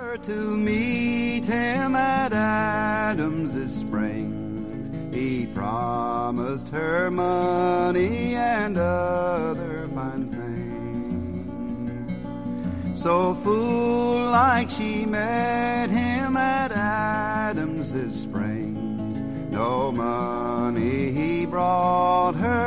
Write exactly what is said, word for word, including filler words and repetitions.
To meet him at Adams's Springs, he promised her money and other fine things. So fool-like she met him at Adams's Springs. No money he brought her,